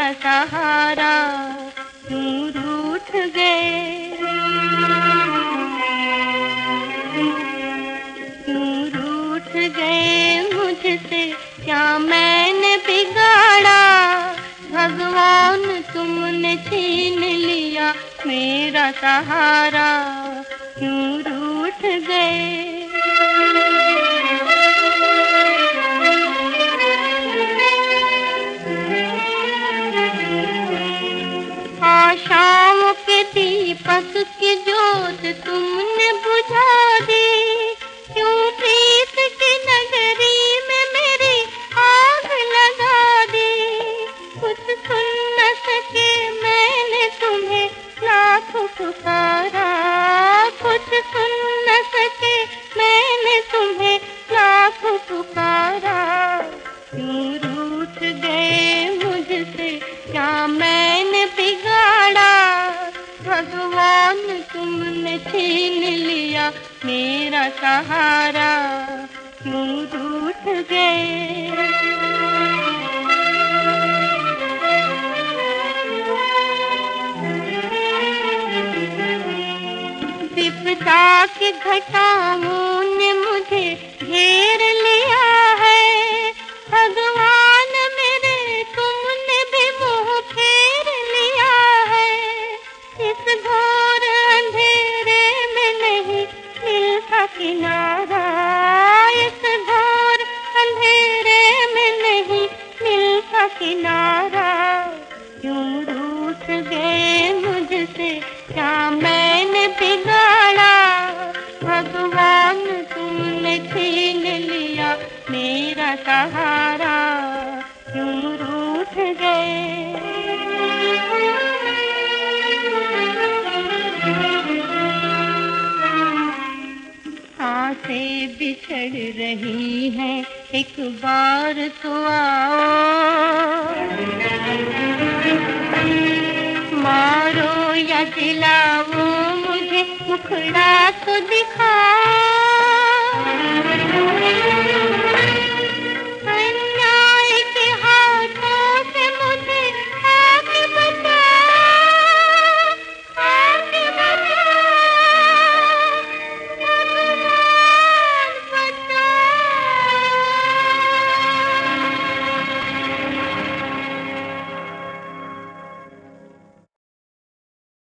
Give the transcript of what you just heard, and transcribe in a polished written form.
मेरा सहारा क्यों रूठ गए, क्यों रूठ गए मुझसे, क्या मैंने बिगाड़ा। भगवान तुमने छीन लिया मेरा सहारा क्यों रूठ गए। आशाओं के दीपक की जोत तुमने बुझा दी, क्यों प्रीत की नगरी में मेरी आग लगा दी। कुछ सुन न सके मैंने तुम्हें लाख पुकारा, कुछ सुन न सके मैंने तुम्हें लाख पुकारा। क्यों रूठ गए मुझसे, क्या मैंने बिगाड़ा। भगवान तुमने छीन लिया मेरा सहारा क्यों रूठ गए। विपदा की घटाओं ने मुझे घेर लिया है। भगवान मेरे तुमने भी मुँह फेर लिया है। इस घोर अंधेरे में नहीं मिलता किनारा, इस घोर अंधेरे में नहीं मिलता किनारा। क्यों रूठ गए मुझसे, क्या मैंने बिगाड़ा। भगवान तुमने छीन लिया मेरा सहारा क्यों रूठ गए। सांसें बिछड़ रही हैं, एक बार तो आओ। मारो या जिलाओ मुझे, मुखड़ा तो दिखाओ।